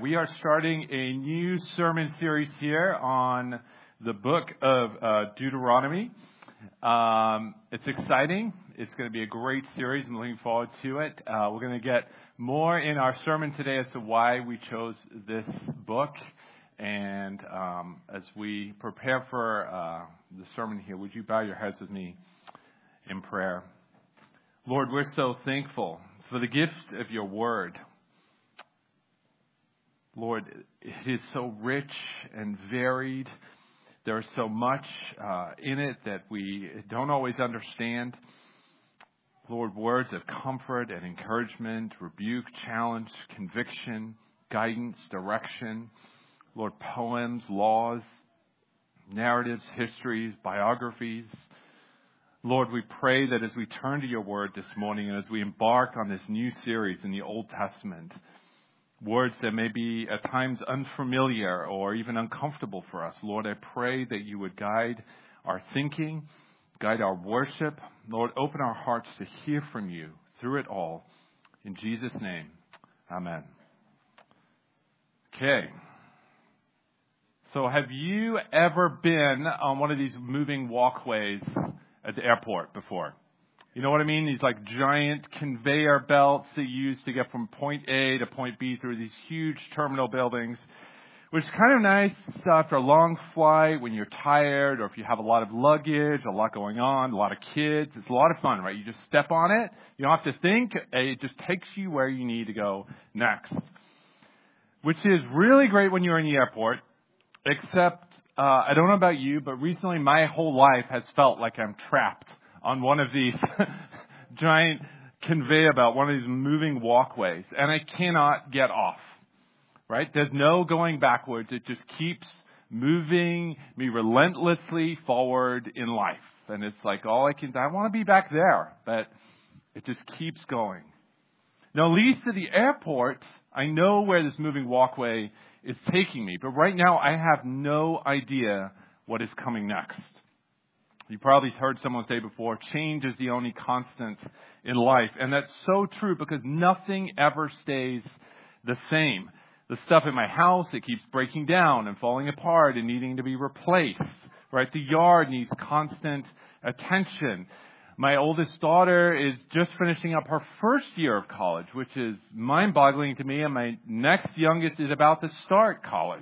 We are starting a new sermon series here on the book of Deuteronomy. It's exciting. It's going to be a great series. I'm looking forward to it. We're going to get more in our sermon today as to why we chose this book. And as we prepare for the sermon here, would you bow your heads with me in prayer? Lord, we're so thankful for the gift of your word. Lord, it is so rich and varied. There is so much in it that we don't always understand. Lord, words of comfort and encouragement, rebuke, challenge, conviction, guidance, direction. Lord, poems, laws, narratives, histories, biographies. Lord, we pray that as we turn to your word this morning and as we embark on this new series in the Old Testament, words that may be at times unfamiliar or even uncomfortable for us, Lord, I pray that you would guide our thinking, guide our worship. Lord, open our hearts to hear from you through it all. In Jesus' name, amen. Okay. So have you ever been on one of these moving walkways at the airport before? You know what I mean? These like giant conveyor belts that you use to get from point A to point B through these huge terminal buildings, which is kind of nice after a long flight when you're tired or if you have a lot of luggage, a lot going on, a lot of kids. It's a lot of fun, right? You just step on it. You don't have to think. It just takes you where you need to go next, which is really great when you're in the airport, except I don't know about you, but recently my whole life has felt like I'm trapped on one of these giant conveyor belt, one of these moving walkways, and I cannot get off, right? There's no going backwards. It just keeps moving me relentlessly forward in life. And it's like I want to be back there, but it just keeps going. Now, at least at the airport, I know where this moving walkway is taking me, but right now I have no idea what is coming next. You probably heard someone say before, change is the only constant in life. And that's so true because nothing ever stays the same. The stuff in my house, it keeps breaking down and falling apart and needing to be replaced, right? The yard needs constant attention. My oldest daughter is just finishing up her first year of college, which is mind-boggling to me. And my next youngest is about to start college.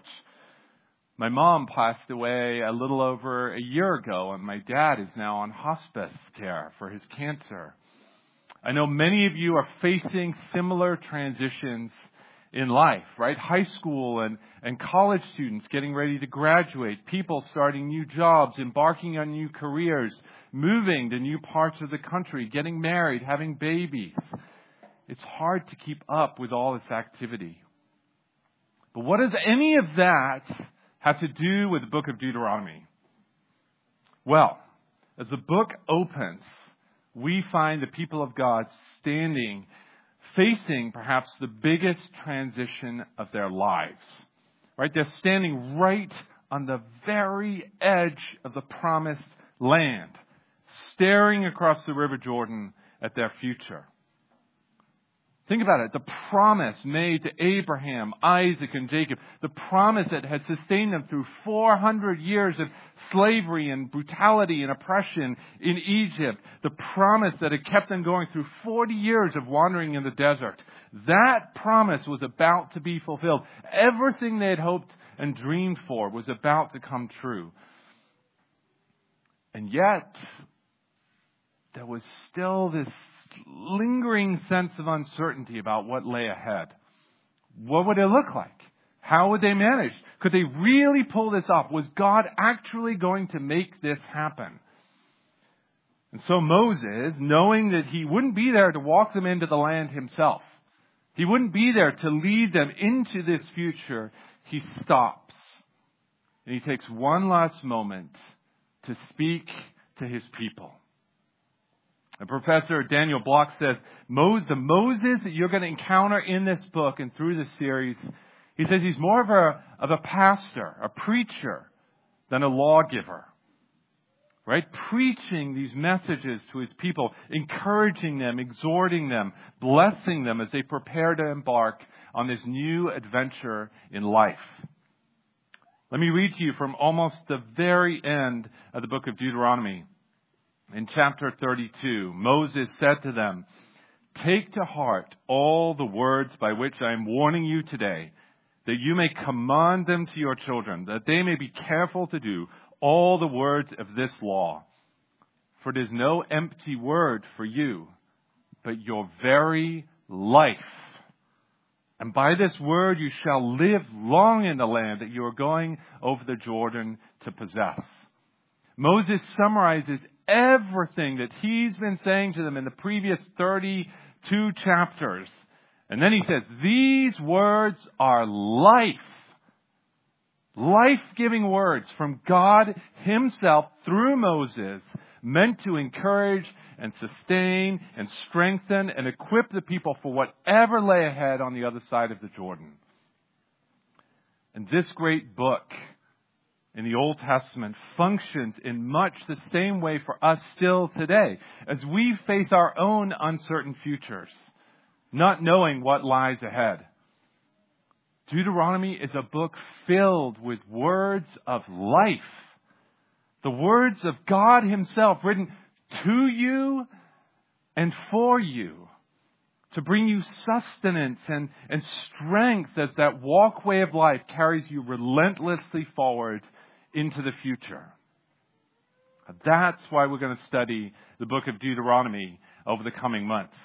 My mom passed away a little over a year ago, and my dad is now on hospice care for his cancer. I know many of you are facing similar transitions in life, right? High school and college students getting ready to graduate, people starting new jobs, embarking on new careers, moving to new parts of the country, getting married, having babies. It's hard to keep up with all this activity. But what does any of that have to do with the book of Deuteronomy? Well, as the book opens, we find the people of God facing perhaps the biggest transition of their lives. Right? They're standing right on the very edge of the promised land, staring across the River Jordan at their future. Think about it. The promise made to Abraham, Isaac, and Jacob. The promise that had sustained them through 400 years of slavery and brutality and oppression in Egypt. The promise that had kept them going through 40 years of wandering in the desert. That promise was about to be fulfilled. Everything they had hoped and dreamed for was about to come true. And yet, there was still this lingering sense of uncertainty about what lay ahead. What would it look like? How would they manage? Could they really pull this off? Was God actually going to make this happen? And so Moses, knowing that he wouldn't be there to walk them into the land himself, he wouldn't be there to lead them into this future, he stops. And he takes one last moment to speak to his people. And Professor Daniel Block says, the Moses that you're going to encounter in this book and through this series, he says he's more of a pastor, a preacher, than a lawgiver. Right? Preaching these messages to his people, encouraging them, exhorting them, blessing them as they prepare to embark on this new adventure in life. Let me read to you from almost the very end of the book of Deuteronomy. In chapter 32, Moses said to them, "Take to heart all the words by which I am warning you today, that you may command them to your children, that they may be careful to do all the words of this law. For it is no empty word for you, but your very life. And by this word you shall live long in the land that you are going over the Jordan to possess." Moses summarizes everything that he's been saying to them in the previous 32 chapters. And then he says, these words are life. Life-giving words from God himself through Moses, meant to encourage and sustain and strengthen and equip the people for whatever lay ahead on the other side of the Jordan. And this great book in the Old Testament functions in much the same way for us still today, as we face our own uncertain futures, not knowing what lies ahead. Deuteronomy is a book filled with words of life. The words of God himself written to you and for you, to bring you sustenance and strength as that walkway of life carries you relentlessly forward into the future. That's why we're going to study the book of Deuteronomy over the coming months.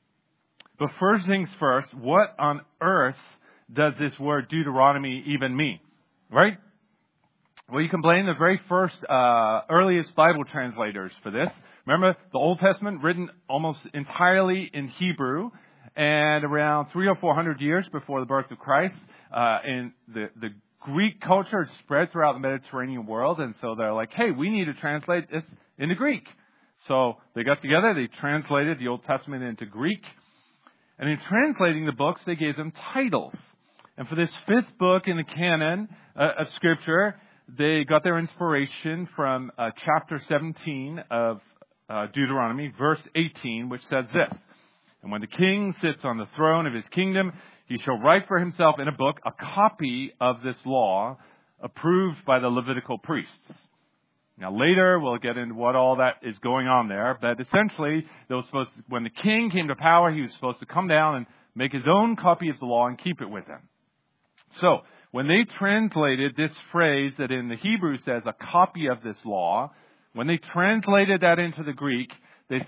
But first things first, what on earth does this word Deuteronomy even mean? Right? Well, you can blame the very first, earliest Bible translators for this. Remember, the Old Testament written almost entirely in Hebrew, and around 300 or 400 years before the birth of Christ, in the Greek culture had spread throughout the Mediterranean world, and so they're like, hey, we need to translate this into Greek. So they got together, they translated the Old Testament into Greek, and in translating the books, they gave them titles. And for this fifth book in the canon of Scripture, they got their inspiration from chapter 17 of Deuteronomy, verse 18, which says this: "And when the king sits on the throne of his kingdom, he shall write for himself in a book a copy of this law, approved by the Levitical priests." Now later, we'll get into what all that is going on there, but essentially, when the king came to power, he was supposed to come down and make his own copy of the law and keep it with him. So, when they translated this phrase that in the Hebrew says a copy of this law, when they translated that into the Greek, they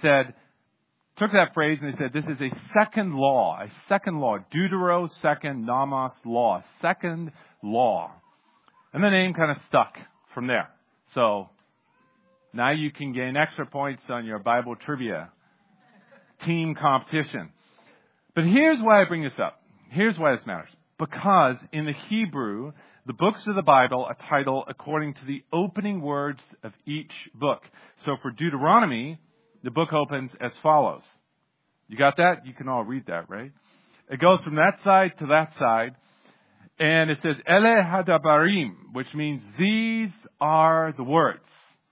took that phrase and they said, this is a second law, deutero, second, nomos, law, second law. And the name kind of stuck from there. So, now you can gain extra points on your Bible trivia team competition. But here's why I bring this up. Here's why this matters. Because in the Hebrew, the books of the Bible are titled according to the opening words of each book. So for Deuteronomy, the book opens as follows. You got that? You can all read that, right? It goes from that side to that side. And it says, Ele Hadabarim, which means these are the words.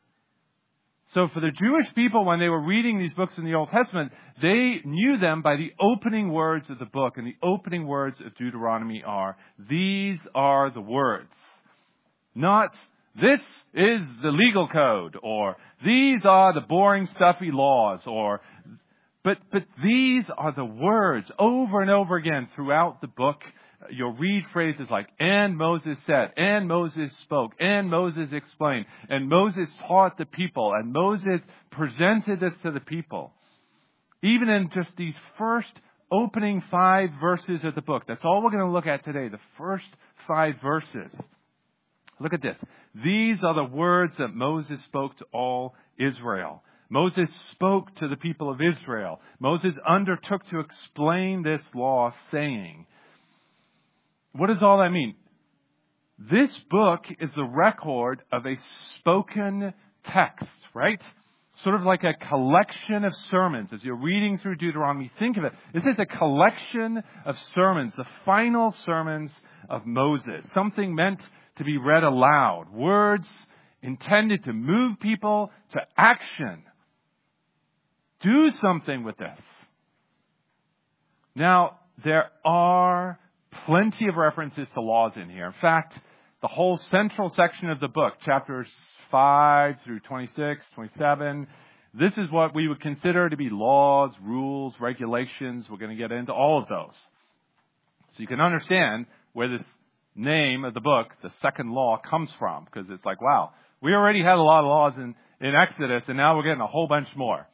So for the Jewish people, when they were reading these books in the Old Testament, they knew them by the opening words of the book. And the opening words of Deuteronomy are, these are the words. Not, this is the legal code, or these are the boring, stuffy laws, but these are the words over and over again throughout the book. You'll read phrases like, and Moses said, and Moses spoke, and Moses explained, and Moses taught the people, and Moses presented this to the people. Even in just these first opening 5 verses of the book. That's all we're going to look at today, the first 5 verses. Look at this. These are the words that Moses spoke to all Israel. Moses spoke to the people of Israel. Moses undertook to explain this law, saying, what does all that mean? This book is the record of a spoken text, right? Sort of like a collection of sermons. As you're reading through Deuteronomy, think of it. This is a collection of sermons, the final sermons of Moses. Something meant to be read aloud. Words intended to move people to action. Do something with this. Now, there are plenty of references to laws in here. In fact, the whole central section of the book, chapters 5 through 26, 27, this is what we would consider to be laws, rules, regulations. We're going to get into all of those. So you can understand where this name of the book, the second law, comes from. Because it's like, wow, we already had a lot of laws in Exodus, and now we're getting a whole bunch more.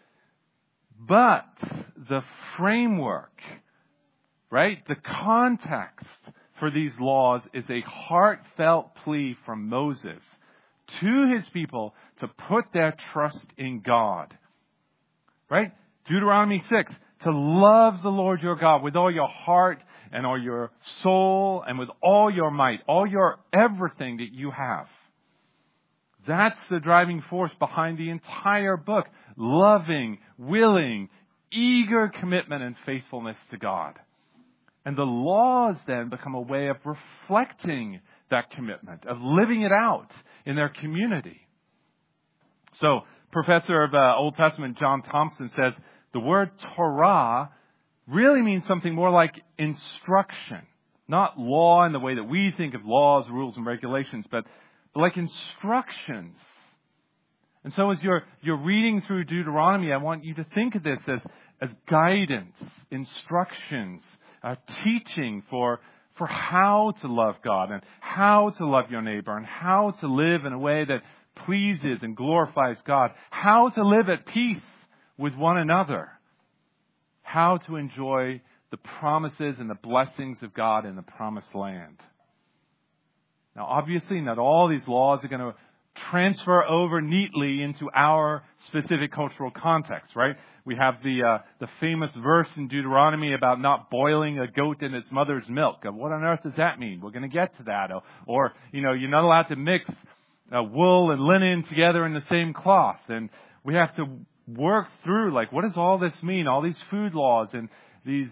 But the framework, right, the context for these laws is a heartfelt plea from Moses to his people to put their trust in God. Right? Deuteronomy 6, to love the Lord your God with all your heart and all your soul and with all your might, all your everything that you have. That's the driving force behind the entire book. Loving, willing, eager commitment and faithfulness to God. And the laws then become a way of reflecting that commitment, of living it out in their community. So, Professor of Old Testament John Thompson says the word Torah really means something more like instruction. Not law in the way that we think of laws, rules, and regulations, but like instructions. And so as you're reading through Deuteronomy, I want you to think of this as guidance, instructions, teaching for how to love God and how to love your neighbor and how to live in a way that pleases and glorifies God, how to live at peace with one another, how to enjoy the promises and the blessings of God in the promised land. Now, obviously, not all these laws are going to transfer over neatly into our specific cultural context, right? We have the famous verse in Deuteronomy about not boiling a goat in its mother's milk. What on earth does that mean? We're going to get to that. Or you're not allowed to mix wool and linen together in the same cloth. And we have to work through, what does all this mean? All these food laws and these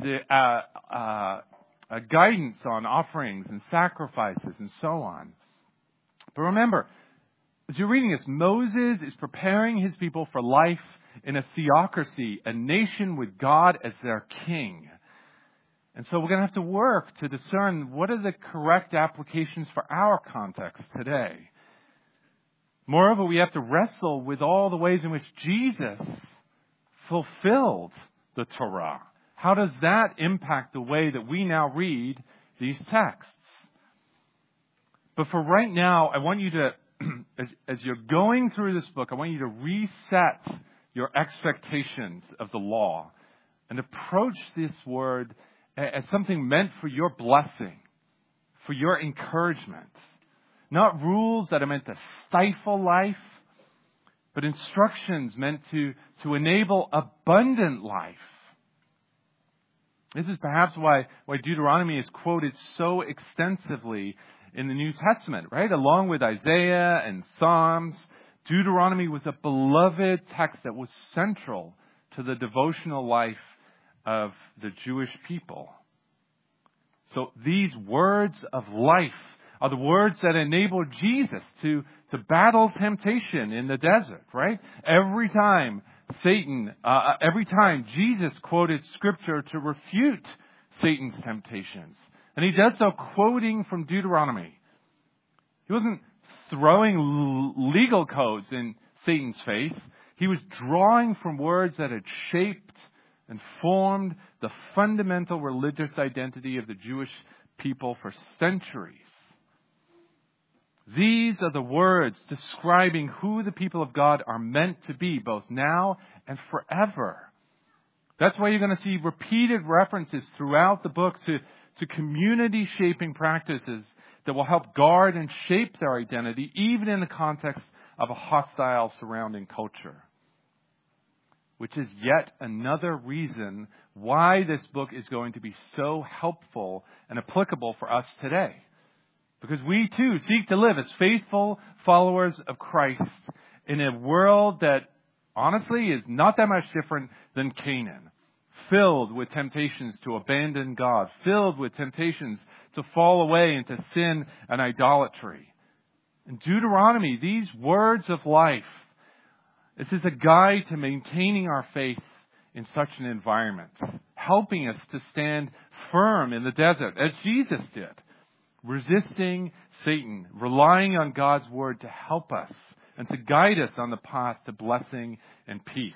guidance on offerings and sacrifices and so on. But remember, as you're reading this, Moses is preparing his people for life in a theocracy, a nation with God as their king. And so we're going to have to work to discern what are the correct applications for our context today. Moreover, we have to wrestle with all the ways in which Jesus fulfilled the Torah. How does that impact the way that we now read these texts? But for right now, I want you to, as you're going through this book, I want you to reset your expectations of the law and approach this word as something meant for your blessing, for your encouragement. Not rules that are meant to stifle life, but instructions meant to enable abundant life. This is perhaps why Deuteronomy is quoted so extensively in the New Testament, right? Along with Isaiah and Psalms, Deuteronomy was a beloved text that was central to the devotional life of the Jewish people. So these words of life are the words that enabled Jesus to battle temptation in the desert, right? Every time Jesus quoted Scripture to refute Satan's temptations. And he does so quoting from Deuteronomy. He wasn't throwing legal codes in Satan's face. He was drawing from words that had shaped and formed the fundamental religious identity of the Jewish people for centuries. These are the words describing who the people of God are meant to be, both now and forever. That's why you're going to see repeated references throughout the book to community-shaping practices that will help guard and shape their identity, even in the context of a hostile surrounding culture. Which is yet another reason why this book is going to be so helpful and applicable for us today. Because we too seek to live as faithful followers of Christ in a world that honestly is not that much different than Canaan. Filled with temptations to abandon God. Filled with temptations to fall away into sin and idolatry. In Deuteronomy, these words of life, this is a guide to maintaining our faith in such an environment. Helping us to stand firm in the desert, as Jesus did, resisting Satan, relying on God's word to help us and to guide us on the path to blessing and peace.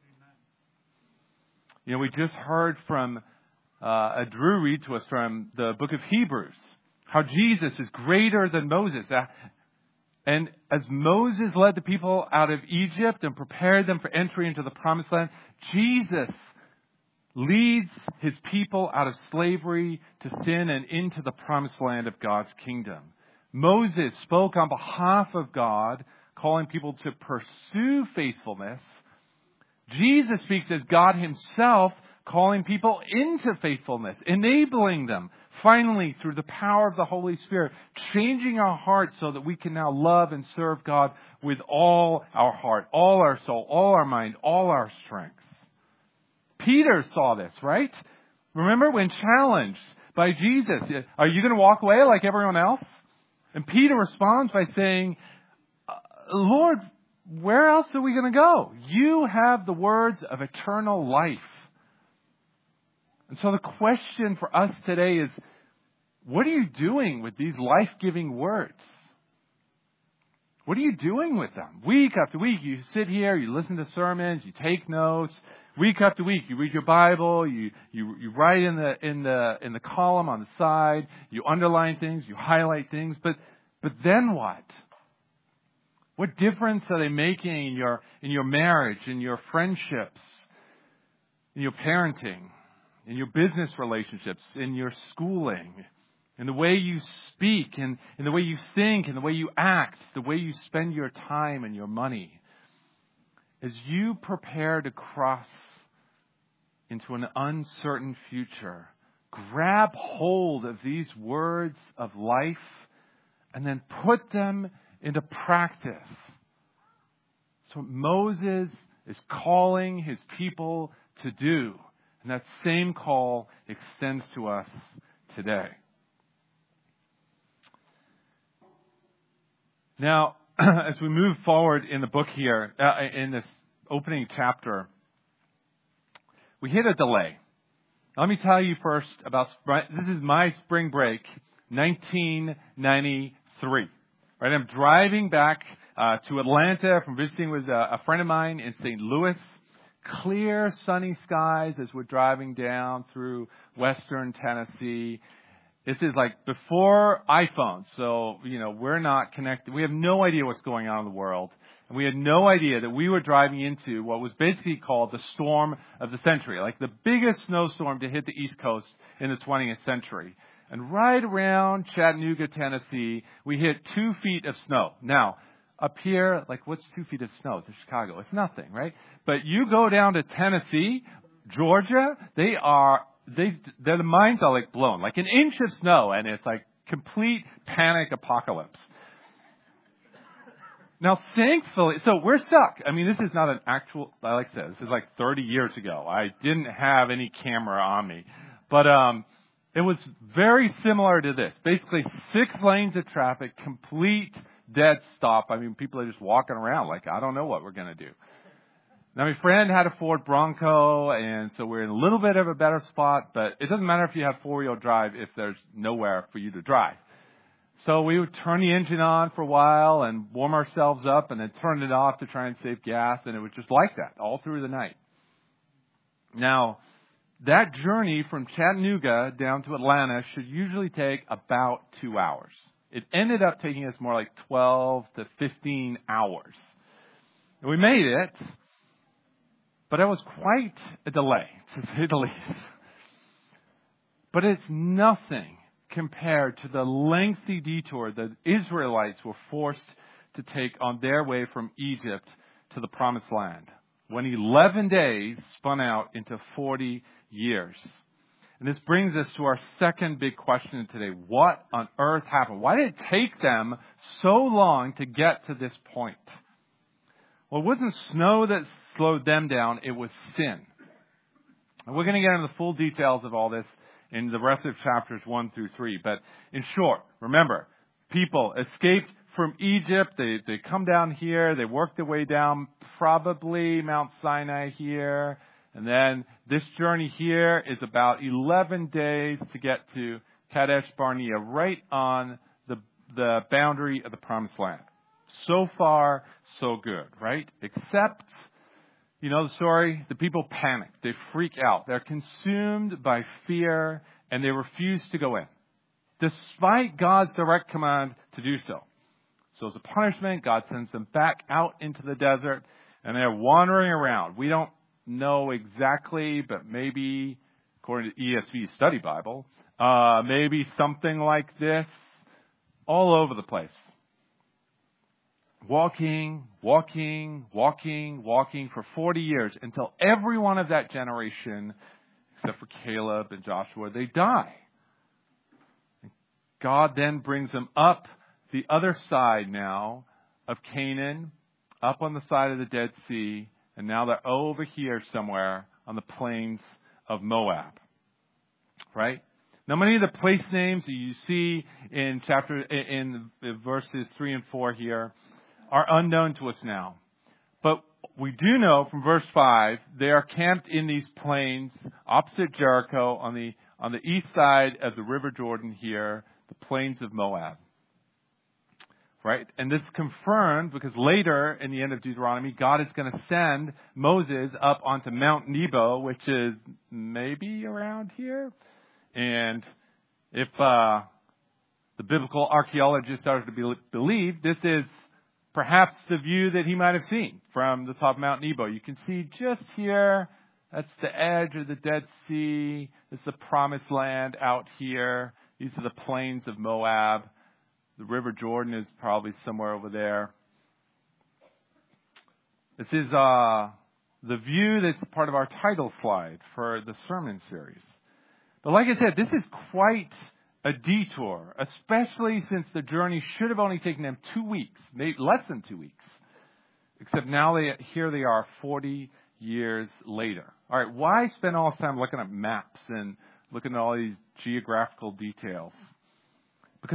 You know, we just heard from Drew read to us from the book of Hebrews, how Jesus is greater than Moses. And as Moses led the people out of Egypt and prepared them for entry into the promised land, Jesus leads his people out of slavery to sin and into the promised land of God's kingdom. Moses spoke on behalf of God, calling people to pursue faithfulness. Jesus speaks as God himself, calling people into faithfulness, enabling them, finally, through the power of the Holy Spirit, changing our hearts so that we can now love and serve God with all our heart, all our soul, all our mind, all our strength. Peter saw this, right? Remember when challenged by Jesus, are you going to walk away like everyone else? And Peter responds by saying, Lord, where else are we going to go? You have the words of eternal life. And so the question for us today is, what are you doing with these life-giving words? What are you doing with them? Week after week, you sit here, you listen to sermons, you take notes. Week after week, you read your Bible, you write in the column on the side, you underline things, you highlight things. But then what? What difference are they making in your marriage, in your friendships, in your parenting, in your business relationships, in your schooling, in the way you speak, in the way you think, in the way you act, the way you spend your time and your money? As you prepare to cross into an uncertain future, grab hold of these words of life and then put them into practice. So Moses is calling his people to do. And that same call extends to us today. Now, as we move forward in the book here, in this opening chapter, we hit a delay. Let me tell you first about, this is my spring break, 1993. Right, I'm driving back to Atlanta from visiting with a friend of mine in St. Louis. Clear, sunny skies as we're driving down through western Tennessee. This is like before iPhones, so, we're not connected. We have no idea what's going on in the world. And we had no idea that we were driving into what was basically called the storm of the century, like the biggest snowstorm to hit the East Coast in the 20th century. And right around Chattanooga, Tennessee, we hit 2 feet of snow. Now, up here, like what's 2 feet of snow to Chicago? It's nothing, right? But you go down to Tennessee, Georgia, their minds are like blown, like an inch of snow, and it's like complete panic apocalypse. Now, thankfully, so we're stuck. I mean, this is not an actual, like I said, this is like 30 years ago. I didn't have any camera on me. But it was very similar to this. Basically, 6 lanes of traffic, complete dead stop. I mean, people are just walking around like, I don't know what we're going to do. Now, my friend had a Ford Bronco, and so we're in a little bit of a better spot, but it doesn't matter if you have 4-wheel drive if there's nowhere for you to drive. So we would turn the engine on for a while and warm ourselves up and then turn it off to try and save gas, and it was just like that all through the night. Now, that journey from Chattanooga down to Atlanta should usually take about 2 hours. It ended up taking us more like 12 to 15 hours. And we made it, but it was quite a delay, to say the least. But it's nothing compared to the lengthy detour the Israelites were forced to take on their way from Egypt to the Promised Land, when 11 days spun out into 40 years. And this brings us to our second big question today. What on earth happened? Why did it take them so long to get to this point? Well, it wasn't snow that slowed them down. It was sin. And we're going to get into the full details of all this in the rest of chapters 1 through 3. But in short, remember, people escaped from Egypt. They come down here. They work their way down, probably Mount Sinai here. And then this journey here is about 11 days to get to Kadesh Barnea, right on the boundary of the Promised Land. So far, so good, right? Except, you know the story? The people panic. They freak out. They're consumed by fear, and they refuse to go in, despite God's direct command to do so. So as a punishment, God sends them back out into the desert, and they're wandering around. We don't know exactly, but maybe, according to ESV Study Bible, maybe something like this, all over the place. Walking for 40 years until every one of that generation, except for Caleb and Joshua, they die. God then brings them up the other side now of Canaan, up on the side of the Dead Sea, and now they're over here somewhere on the plains of Moab. Right? Now, many of the place names that you see in verses 3 and 4 here are unknown to us now. But we do know from verse 5, they are camped in these plains opposite Jericho on the east side of the River Jordan here, the plains of Moab. Right? And this is confirmed because later in the end of Deuteronomy, God is going to send Moses up onto Mount Nebo, which is maybe around here. And if the biblical archaeologists are to believe, this is perhaps the view that he might have seen from the top of Mount Nebo. You can see just here, that's the edge of the Dead Sea. It's the Promised Land out here. These are the plains of Moab. The River Jordan is probably somewhere over there. This is the view that's part of our title slide for the sermon series. But like I said, this is quite a detour, especially since the journey should have only taken them 2 weeks, maybe less than 2 weeks. Except now here they are 40 years later. All right, why spend all this time looking at maps and looking at all these geographical details? Because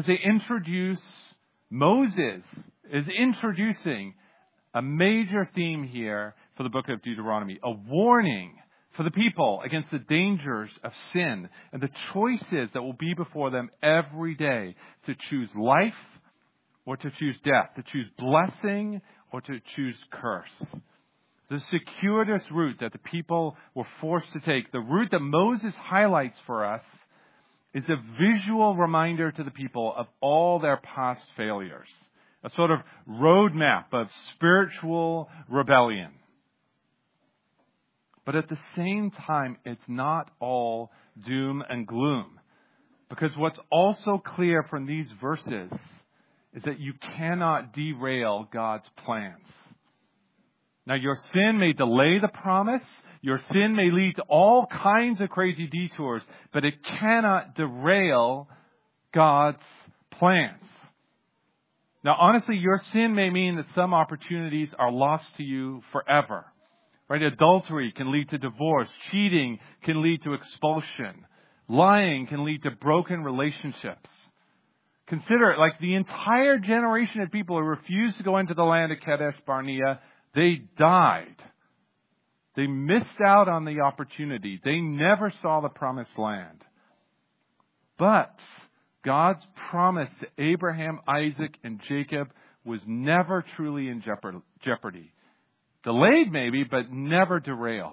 Moses is introducing a major theme here for the book of Deuteronomy, a warning for the people against the dangers of sin and the choices that will be before them every day to choose life or to choose death, to choose blessing or to choose curse. The circuitous route that the people were forced to take, the route that Moses highlights for us, is a visual reminder to the people of all their past failures. A sort of roadmap of spiritual rebellion. But at the same time, it's not all doom and gloom. Because what's also clear from these verses is that you cannot derail God's plans. Now, your sin may delay the promise. Your sin may lead to all kinds of crazy detours, but it cannot derail God's plans. Now, honestly, your sin may mean that some opportunities are lost to you forever. Right? Adultery can lead to divorce. Cheating can lead to expulsion. Lying can lead to broken relationships. Consider it, like the entire generation of people who refused to go into the land of Kadesh Barnea, they died. They missed out on the opportunity. They never saw the promised land. But God's promise to Abraham, Isaac, and Jacob was never truly in jeopardy. Delayed maybe, but never derailed.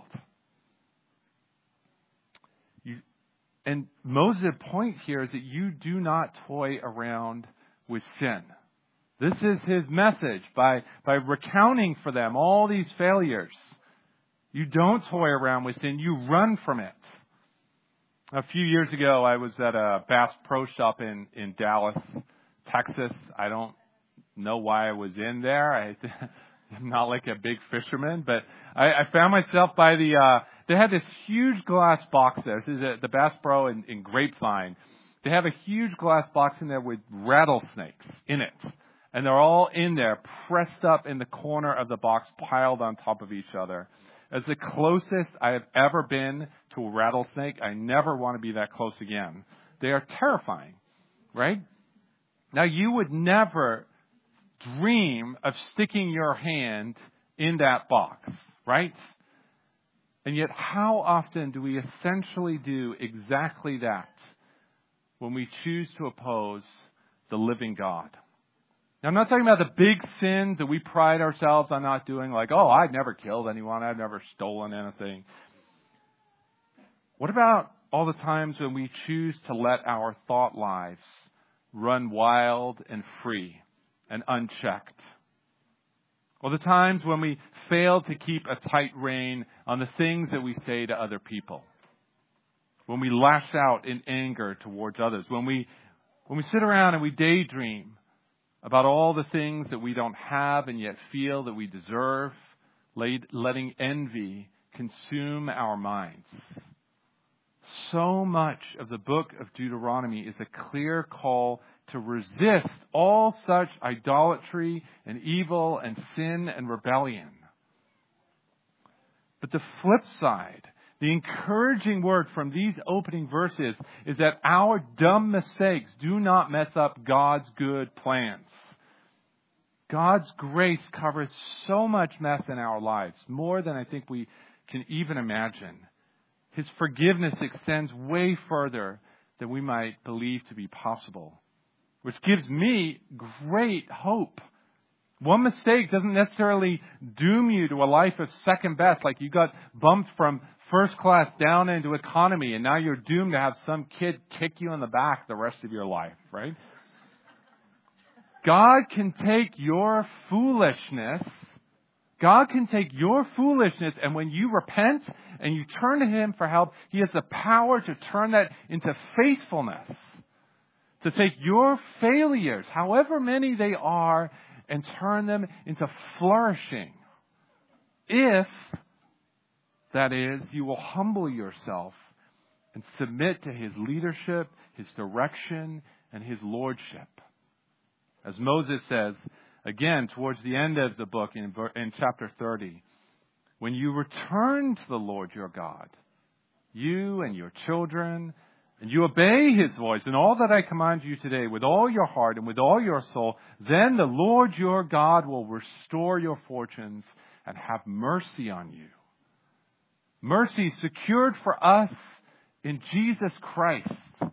And Moses' point here is that you do not toy around with sin. This is his message by recounting for them all these failures. You don't toy around with sin. You run from it. A few years ago, I was at a Bass Pro Shop in Dallas, Texas. I don't know why I was in there. I'm not like a big fisherman, but I found myself by they had this huge glass box there. This is the Bass Pro in Grapevine. They have a huge glass box in there with rattlesnakes in it. And they're all in there, pressed up in the corner of the box, piled on top of each other. As the closest I have ever been to a rattlesnake, I never want to be that close again. They are terrifying, right? Now, you would never dream of sticking your hand in that box, right? And yet, how often do we essentially do exactly that when we choose to oppose the living God? Now, I'm not talking about the big sins that we pride ourselves on not doing, like, oh, I've never killed anyone, I've never stolen anything. What about all the times when we choose to let our thought lives run wild and free and unchecked? Or the times when we fail to keep a tight rein on the things that we say to other people? When we lash out in anger towards others? When we sit around and we daydream about all the things that we don't have and yet feel that we deserve, letting envy consume our minds? So much of the book of Deuteronomy is a clear call to resist all such idolatry and evil and sin and rebellion. But the flip side, the encouraging word from these opening verses is that our dumb mistakes do not mess up God's good plans. God's grace covers so much mess in our lives, more than I think we can even imagine. His forgiveness extends way further than we might believe to be possible, which gives me great hope. One mistake doesn't necessarily doom you to a life of second best, like you got bumped from first class down into economy and now you're doomed to have some kid kick you in the back the rest of your life, right? God can take your foolishness, and when you repent and you turn to Him for help, He has the power to turn that into faithfulness. To take your failures, however many they are, and turn them into flourishing. If, that is, you will humble yourself and submit to His leadership, His direction, and His lordship. As Moses says, again, towards the end of the book in chapter 30, when you return to the Lord your God, you and your children, and you obey His voice in all that I command you today with all your heart and with all your soul, then the Lord your God will restore your fortunes and have mercy on you. Mercy secured for us in Jesus Christ.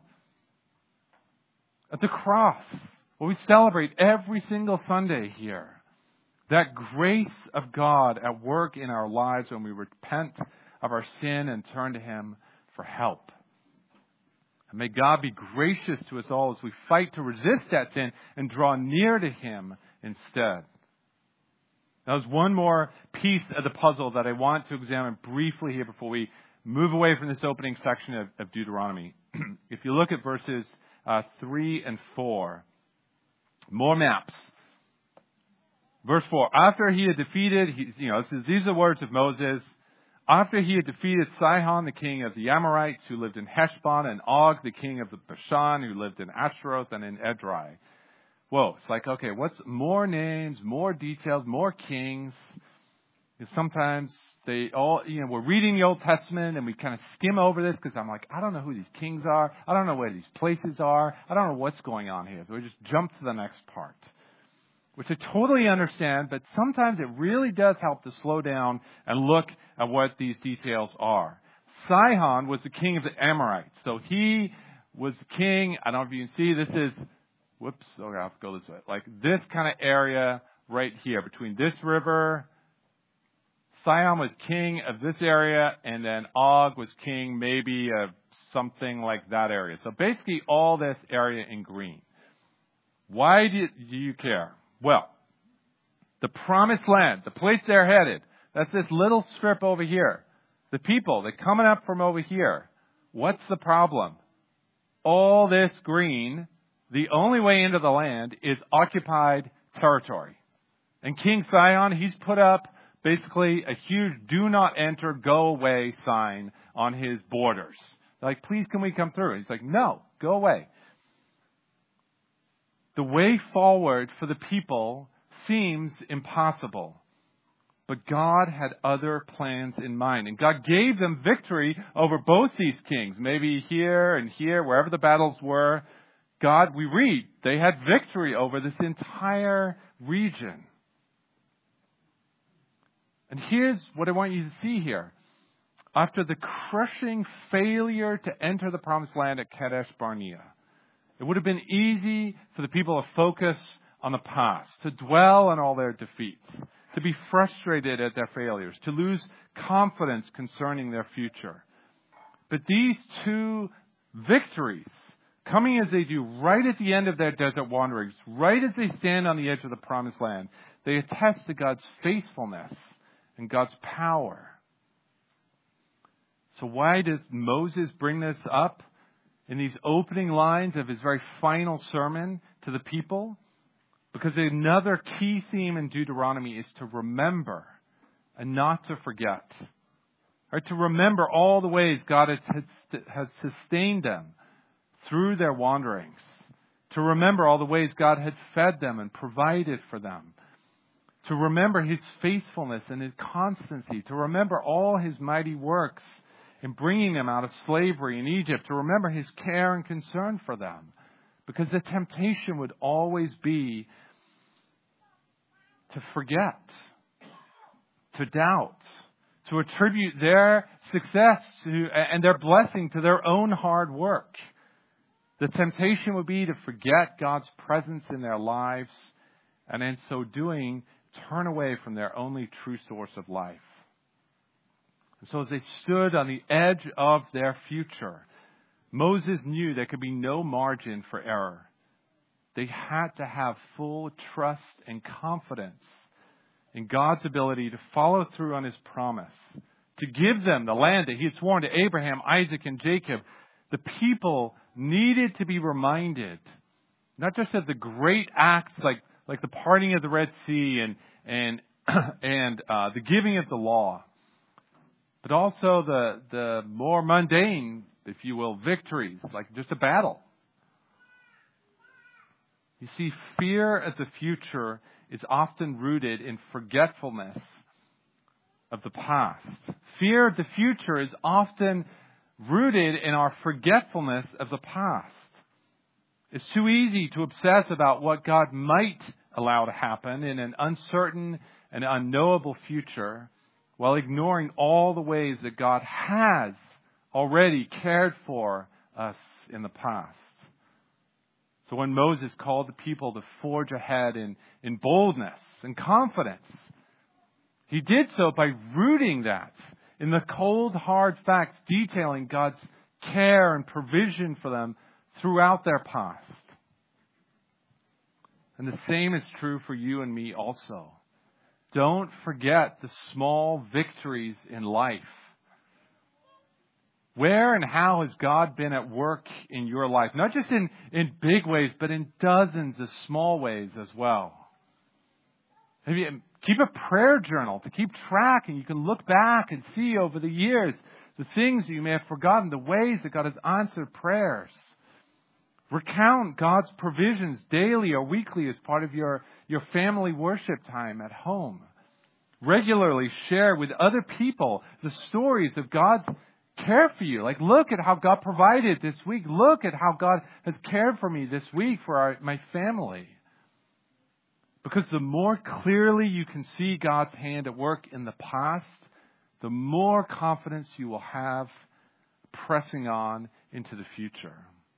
At the cross, what we celebrate every single Sunday here. That grace of God at work in our lives when we repent of our sin and turn to Him for help. And may God be gracious to us all as we fight to resist that sin and draw near to Him instead. Now, there's one more piece of the puzzle that I want to examine briefly here before we move away from this opening section of Deuteronomy. If you look at verses 3 and 4, more maps. Verse 4, after he had defeated, these are the words of Moses. After he had defeated Sihon, the king of the Amorites, who lived in Heshbon, and Og, the king of the Bashan, who lived in Ashtaroth and in Edrei. Whoa, it's like, okay, what's more names, more details, more kings? Sometimes they all, we're reading the Old Testament and we kind of skim over this because I'm like, I don't know who these kings are. I don't know where these places are. I don't know what's going on here. So we just jump to the next part, which I totally understand, but sometimes it really does help to slow down and look at what these details are. Sihon was the king of the Amorites. So he was king. I don't know if you can see, this is, I have to go this way. Like this kind of area right here between this river. Sihon was king of this area, and then Og was king maybe of something like that area. So basically all this area in green. Why do you care? Well, the promised land, the place they're headed, that's this little strip over here. The people, they're coming up from over here. What's the problem? All this green, the only way into the land is occupied territory. And King Sihon, he's put up basically a huge do not enter, go away sign on his borders. Like, please can we come through? He's like, no, go away. The way forward for the people seems impossible. But God had other plans in mind. And God gave them victory over both these kings. Maybe here and here, wherever the battles were. God, we read, they had victory over this entire region. And here's what I want you to see here. after the crushing failure to enter the promised land at Kadesh Barnea, it would have been easy for the people to focus on the past, to dwell on all their defeats, to be frustrated at their failures, to lose confidence concerning their future. But these two victories, coming as they do right at the end of their desert wanderings, right as they stand on the edge of the promised land, they attest to God's faithfulness and God's power. So why does Moses bring this up in these opening lines of his very final sermon to the people? Because another key theme in Deuteronomy is to remember and not to forget. Right? To remember all the ways God has sustained them through their wanderings. To remember all the ways God had fed them and provided for them. To remember His faithfulness and His constancy. To remember all His mighty works in bringing them out of slavery in Egypt. To remember His care and concern for them. Because the temptation would always be to forget, to doubt, to attribute their success and their blessing to their own hard work. The temptation would be to forget God's presence in their lives, and in so doing, turn away from their only true source of life. And so as they stood on the edge of their future, Moses knew there could be no margin for error. They had to have full trust and confidence in God's ability to follow through on His promise, to give them the land that He had sworn to Abraham, Isaac, and Jacob. The people needed to be reminded, not just of the great acts like the parting of the Red Sea and the giving of the law, but also the more mundane, if you will, victories, like just a battle. You see, fear of the future is often rooted in forgetfulness of the past. Fear of the future is often rooted in our forgetfulness of the past. It's too easy to obsess about what God might allow to happen in an uncertain and unknowable future while ignoring all the ways that God has already cared for us in the past. So when Moses called the people to forge ahead in boldness and confidence, he did so by rooting that in the cold, hard facts detailing God's care and provision for them throughout their past. And the same is true for you and me also. Don't forget the small victories in life. Where and how has God been at work in your life? Not just in big ways, but in dozens of small ways as well. Keep a prayer journal to keep track, and you can look back and see over the years the things that you may have forgotten, the ways that God has answered prayers. Recount God's provisions daily or weekly as part of your family worship time at home. Regularly share with other people the stories of God's care for you. Like, look at how God provided this week. Look at how God has cared for me this week for my family. Because the more clearly you can see God's hand at work in the past, the more confidence you will have pressing on into the future.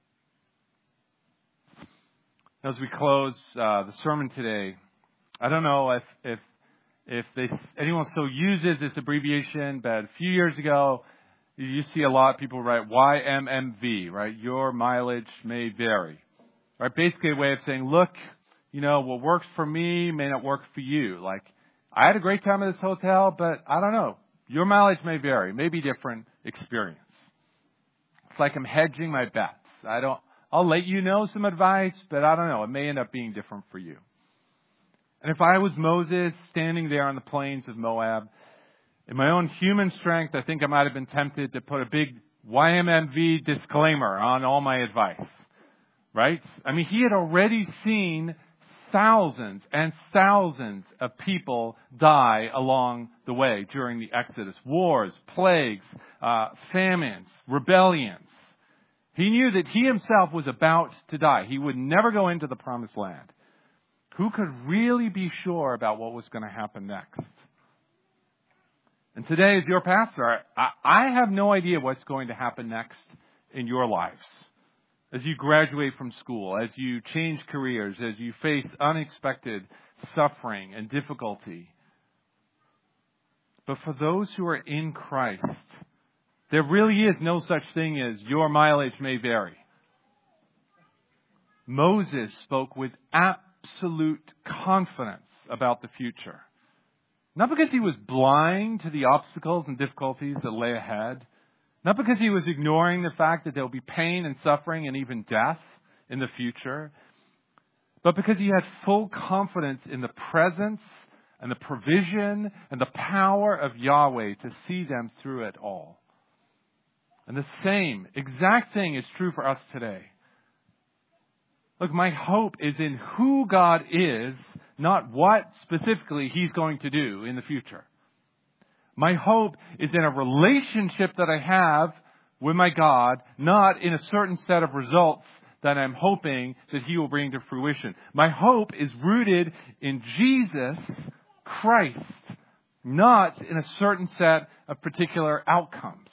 As we close the sermon today, I don't know if anyone still uses this abbreviation, but a few years ago, you see a lot of people write YMMV, right? Your mileage may vary. Right? Basically a way of saying, look, what works for me may not work for you. Like, I had a great time at this hotel, but I don't know. Your mileage may vary, may be different experience. It's like I'm hedging my bets. I'll let you know some advice, but I don't know. It may end up being different for you. And if I was Moses standing there on the plains of Moab, in my own human strength, I think I might have been tempted to put a big YMMV disclaimer on all my advice. Right? I mean, he had already seen thousands and thousands of people die along the way during the Exodus. Wars, plagues, famines, rebellions. He knew that he himself was about to die. He would never go into the promised land. Who could really be sure about what was going to happen next? And today, as your pastor, I have no idea what's going to happen next in your lives. As you graduate from school, as you change careers, as you face unexpected suffering and difficulty. But for those who are in Christ, there really is no such thing as your mileage may vary. Moses spoke with absolute confidence about the future. Not because he was blind to the obstacles and difficulties that lay ahead. Not because he was ignoring the fact that there will be pain and suffering and even death in the future. But because he had full confidence in the presence and the provision and the power of Yahweh to see them through it all. And the same exact thing is true for us today. Look, my hope is in who God is, not what specifically He's going to do in the future. My hope is in a relationship that I have with my God, not in a certain set of results that I'm hoping that He will bring to fruition. My hope is rooted in Jesus Christ, not in a certain set of particular outcomes.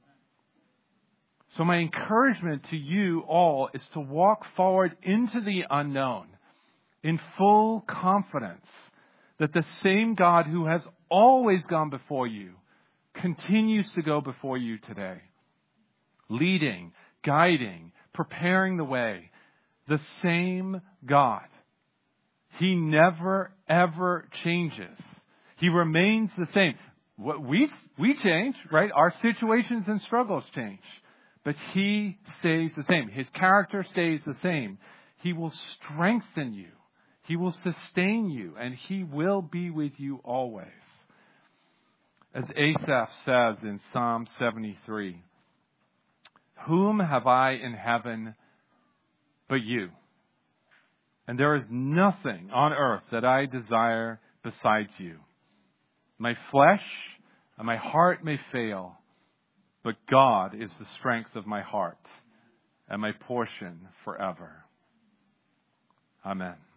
So my encouragement to you all is to walk forward into the unknown in full confidence that the same God who has always gone before you continues to go before you today. Leading, guiding, preparing the way. The same God. He never, ever changes. He remains the same. We change, right? Our situations and struggles change. But He stays the same. His character stays the same. He will strengthen you. He will sustain you. And He will be with you always. As Asaph says in Psalm 73, "Whom have I in heaven but you? And there is nothing on earth that I desire besides you. My flesh and my heart may fail, but God is the strength of my heart and my portion forever." Amen.